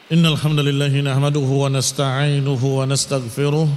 إن الحمد لله نحمده ونستعينه ونستغفره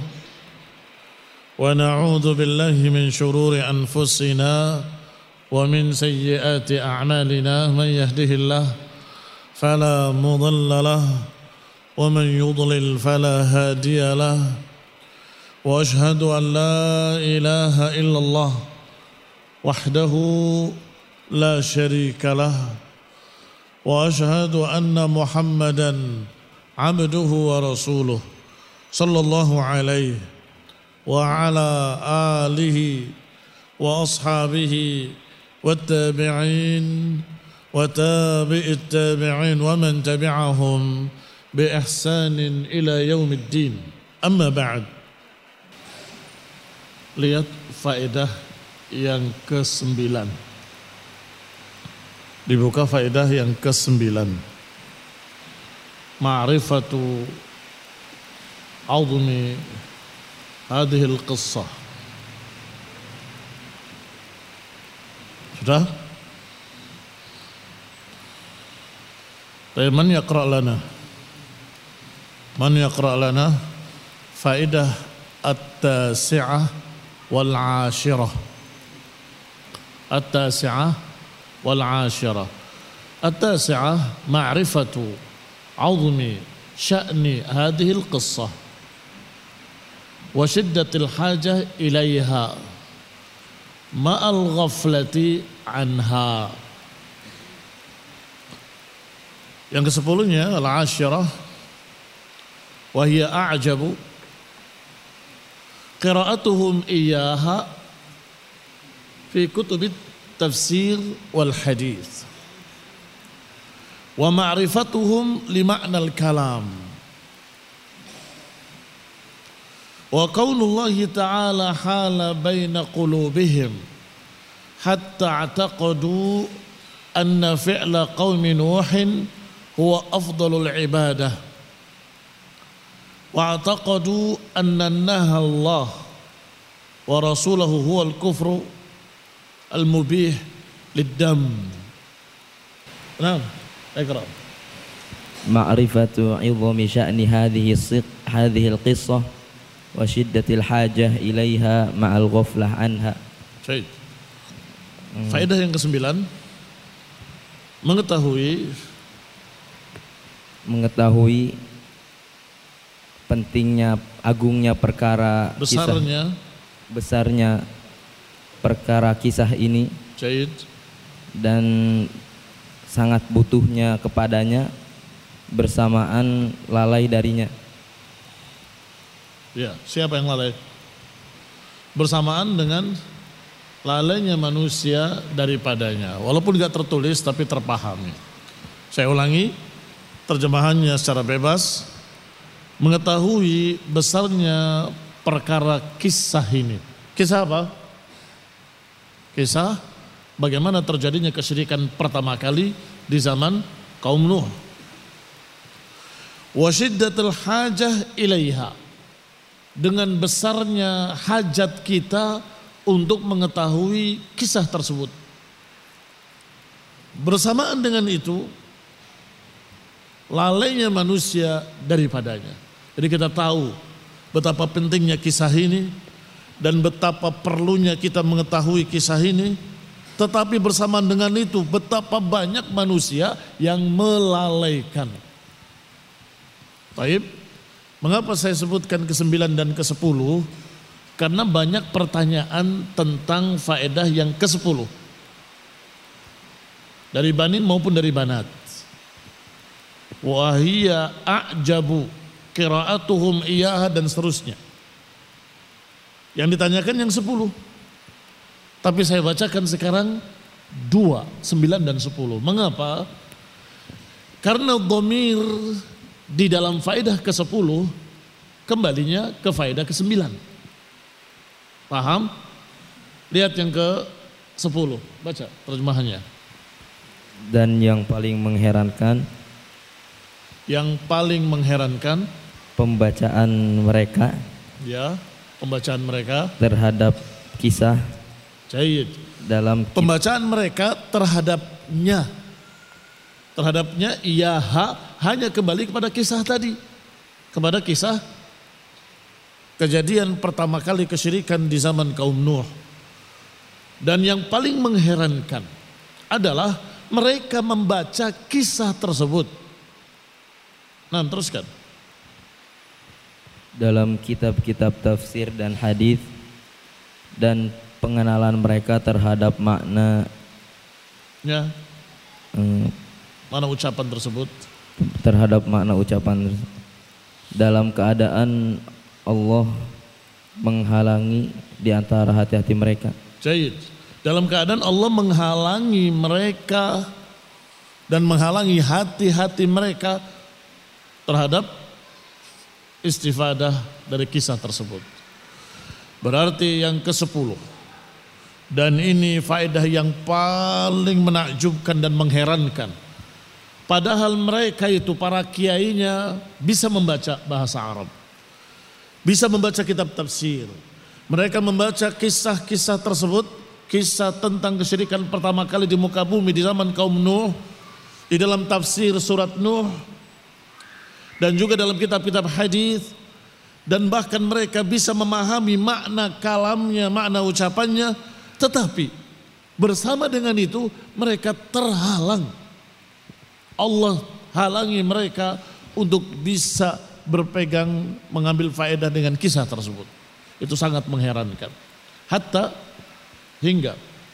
ونعوذ بالله من شرور أنفسنا ومن سيئات أعمالنا من يهده الله فلا مضل له ومن يضلل فلا هادي له وأشهد أن لا إله إلا الله وحده لا شريك له وأشهد أن محمدا عبده ورسوله صلى الله عليه وعلى آله وأصحابه والتابعين وتابع التابعين ومن تبعهم بإحسان إلى يوم الدين. أما بعد, lihat faedah yang ke-9. Dibuka faedah yang ke-9. Ma'rifatu azmi hadhihi al-qissah. Sudah? Man yaqra' lana? Man yaqra' lana faedah at-tasi'ah wal 'ashirah. At-tasi'ah والعاشرة. التاسعة معرفة عظم شأن هذه القصة وشدة الحاجة إليها مع الغفلة عنها. Yang ke-10-nya al-ashirah wa hiya a'jabu qira'atuhum iyyaha fi kutubit tafsir wal hadis wa ma'rifatuhum li ma'nal kalam wa qaunullahi ta'ala hala baina qulubihim hatta i'taqadu anna fi'la qaumi nuhin huwa afdalul ibadah wa i'taqadu anna naha Allah wa rasulahu huwal kufru al-mubih lid-dam. Naam, iqra. Ma'rifatu 'idhami sya'ni hadhihi al-qissah wa shiddatil hajah ilaiha ma'al ghaflah anha. Baik. Faedah yang ke-9, mengetahui pentingnya, agungnya perkara, besarnya perkara kisah ini. Jahid. Dan sangat butuhnya kepadanya bersamaan lalai darinya. Ya, siapa yang lalai? Bersamaan dengan lalainya manusia daripadanya. Walaupun tidak tertulis tapi terpahami. Saya ulangi terjemahannya secara bebas. Mengetahui besarnya perkara kisah ini. Kisah apa? Kisah bagaimana terjadinya kesyirikan pertama kali di zaman kaum Nuh. Wa shiddatul hajah ilaiha, dengan besarnya hajat kita untuk mengetahui kisah tersebut. Bersamaan dengan itu, lalainya manusia daripadanya. Jadi kita tahu betapa pentingnya kisah ini dan betapa perlunya kita mengetahui kisah ini, tetapi bersamaan dengan itu betapa banyak manusia yang melalaikan. Baik, mengapa saya sebutkan ke-9 dan ke-10? Karena banyak pertanyaan tentang faedah yang ke-10 dari banin maupun dari banat. Wa hiya a'jabu qira'atuhum iyyaha dan seterusnya. Yang ditanyakan yang 10. Tapi saya bacakan sekarang 2, 9 dan 10. Mengapa? Karena dhamir di dalam faedah ke-10 kembalinya ke faedah ke-9. Paham? Lihat yang ke-10. Baca terjemahannya. Dan yang paling mengherankan, pembacaan mereka, ya, pembacaan mereka terhadap kisah. Jahid. Dalam pembacaan mereka terhadapnya, terhadapnya iyaha hanya kembali kepada kisah tadi, kepada kisah kejadian pertama kali kesyirikan di zaman kaum Nuh. Dan yang paling mengherankan adalah mereka membaca kisah tersebut. Nah, teruskan. Dalam kitab-kitab tafsir dan hadis dan pengenalan mereka terhadap makna mana ucapan tersebut, terhadap makna ucapan dalam keadaan Allah menghalangi di antara hati-hati mereka. Jahid. Dalam keadaan Allah menghalangi mereka dan menghalangi hati-hati mereka terhadap istifadah dari kisah tersebut. Berarti yang ke-10. Dan ini faedah yang paling menakjubkan dan mengherankan. Padahal mereka itu para kiainya bisa membaca bahasa Arab. Bisa membaca kitab tafsir. Mereka membaca kisah-kisah tersebut, kisah tentang kesyirikan pertama kali di muka bumi di zaman kaum Nuh, di dalam tafsir surat Nuh, dan juga dalam kitab-kitab hadis, dan bahkan mereka bisa memahami makna kalamnya, makna ucapannya, tetapi bersama dengan itu mereka terhalang. Allah halangi mereka untuk bisa berpegang mengambil faedah dengan kisah tersebut. Itu sangat mengherankan. Hatta hingga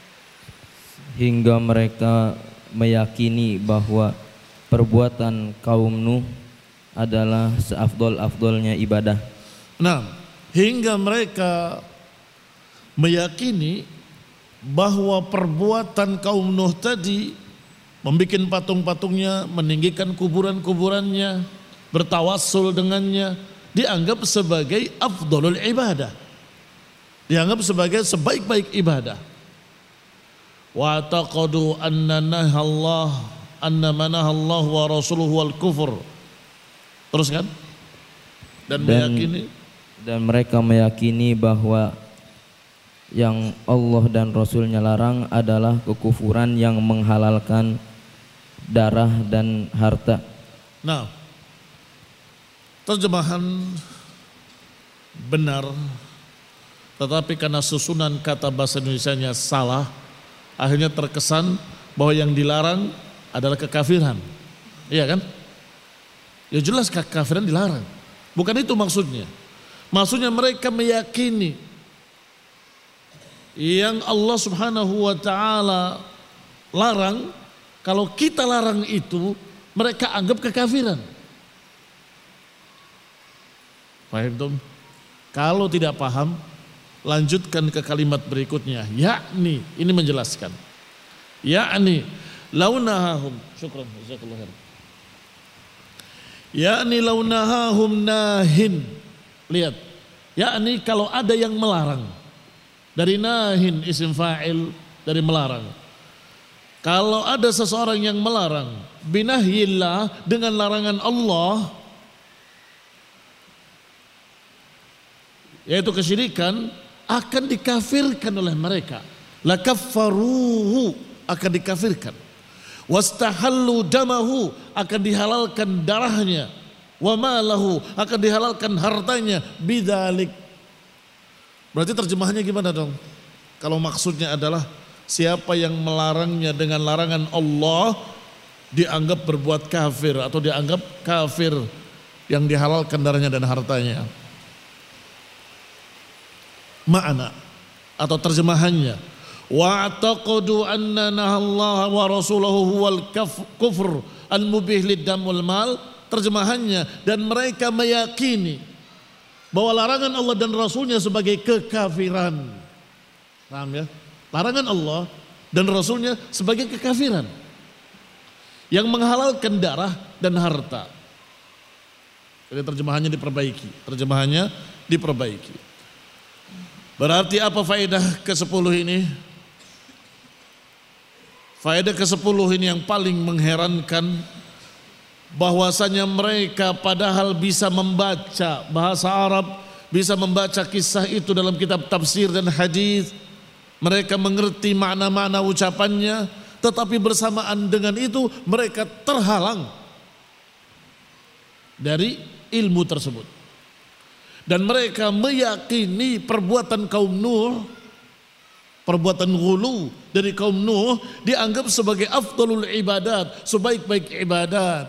mereka meyakini bahwa perbuatan kaum Nuh adalah seafdol-afdolnya ibadah. Nah, hingga mereka meyakini bahwa perbuatan kaum Nuh tadi, membikin patung-patungnya, meninggikan kuburan-kuburannya, bertawassul dengannya, dianggap sebagai afdolul ibadah, dianggap sebagai sebaik-baik ibadah. Wa taqadu anna manahallahu wa rasuluhu wal kufur. Terus kan? Dan mereka meyakini bahwa yang Allah dan Rasulnya larang adalah kekufuran yang menghalalkan darah dan harta. Nah, terjemahan benar, tetapi karena susunan kata bahasa Indonesianya salah, akhirnya terkesan bahwa yang dilarang adalah kekafiran. Iya kan? Ya jelas kekafiran dilarang. Bukan itu maksudnya. Maksudnya mereka meyakini yang Allah Subhanahu wa ta'ala larang, kalau kita larang itu mereka anggap kekafiran. Paham dong? Kalau tidak paham, lanjutkan ke kalimat berikutnya. Yakni, ini menjelaskan. Yakni, launahahum. Syukran, jazakallahu khair. Yakni launahahum nahin. Lihat, yakni kalau ada yang melarang. Dari nahin isim fa'il, dari melarang. Kalau ada seseorang yang melarang binahyillah, dengan larangan Allah, yaitu kesyirikan, akan dikafirkan oleh mereka. Lakaffaruhu, akan dikafirkan. Wastahallu damahu, akan dihalalkan darahnya. Wa malahu, akan dihalalkan hartanya. Bidzalik. Berarti terjemahannya gimana dong? Kalau maksudnya adalah siapa yang melarangnya dengan larangan Allah dianggap berbuat kafir atau dianggap kafir yang dihalalkan darahnya dan hartanya. Makna atau terjemahannya, wa'taqadu anna nahallaha wa rasuluhu huwal kufr al-mubih lid-dam wal mal. Terjemahannya, dan mereka meyakini bahwa larangan Allah dan Rasulnya sebagai kekafiran. Paham ya? Larangan Allah dan Rasulnya sebagai kekafiran yang menghalalkan darah dan harta. Jadi terjemahannya diperbaiki. Berarti apa faedah ke-10 ini? Faedah ke-10 ini yang paling mengherankan, bahwasanya mereka padahal bisa membaca bahasa Arab, bisa membaca kisah itu dalam kitab tafsir dan hadis. Mereka mengerti makna-makna ucapannya, tetapi bersamaan dengan itu mereka terhalang dari ilmu tersebut. Dan mereka meyakini perbuatan kaum Nuh, perbuatan ghulu dari kaum Nuh dianggap sebagai afdalul ibadat, sebaik-baik ibadat.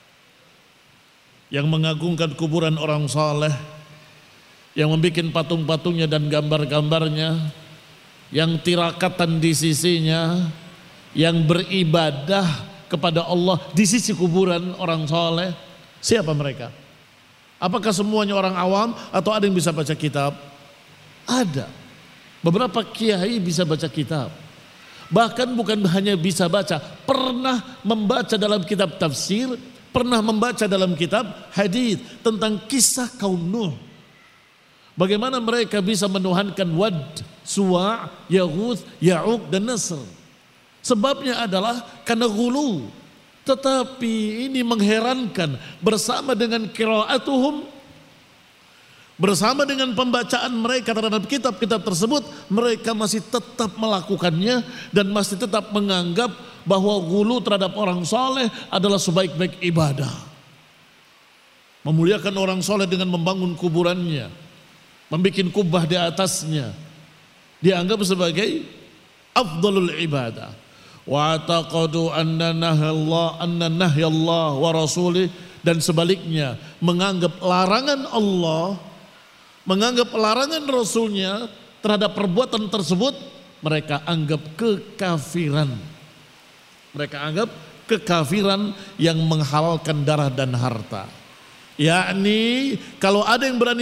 Yang mengagungkan kuburan orang saleh, yang membuat patung-patungnya dan gambar-gambarnya, yang tirakatan di sisinya, yang beribadah kepada Allah di sisi kuburan orang saleh. Siapa mereka? Apakah semuanya orang awam atau ada yang bisa baca kitab? Ada. Beberapa kiai bisa baca kitab. Bahkan bukan hanya bisa baca, pernah membaca dalam kitab tafsir, pernah membaca dalam kitab hadis tentang kisah kaum Nuh. Bagaimana mereka bisa menuhankan Wad, Suwa', Yaghuth, Ya'uq dan Nasr. Sebabnya adalah karena ghulu. Tetapi ini mengherankan, bersama dengan qiraatuhum, bersama dengan pembacaan mereka terhadap kitab-kitab tersebut, mereka masih tetap melakukannya dan masih tetap menganggap bahwa ghulu terhadap orang soleh adalah sebaik-baik ibadah. Memuliakan orang soleh dengan membangun kuburannya, membuat kubah di atasnya, dianggap sebagai afdalul ibadah. Wa taqadu anna nahyallah wa rasulih, dan sebaliknya menganggap larangan Allah, menganggap larangan Rasulnya terhadap perbuatan tersebut mereka anggap kekafiran. Mereka anggap kekafiran yang menghalalkan darah dan harta. Yakni kalau ada yang berani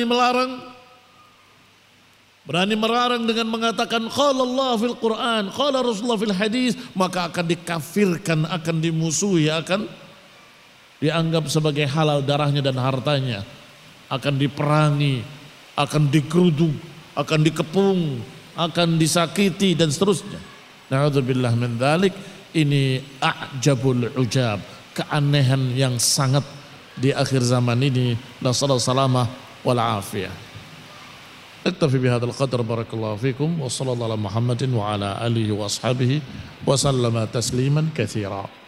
melarang dengan mengatakan qala Allah fil Quran, qala Rasulullah fil hadis, maka akan dikafirkan, akan dimusuhi, akan dianggap sebagai halal darahnya dan hartanya, akan diperangi, akan digeruduk, akan dikepung, akan disakiti dan seterusnya. Na'udzubillah min dzalik. Ini a'jabul ujab, keanehan yang sangat di akhir zaman ini. Nasallahu salamah wal afiyah. Aktafi bihadzal qadar, barakallahu fikum wa sallallahu ala Muhammadin wa ala alihi wa ashabihi wa sallama tasliman katsira.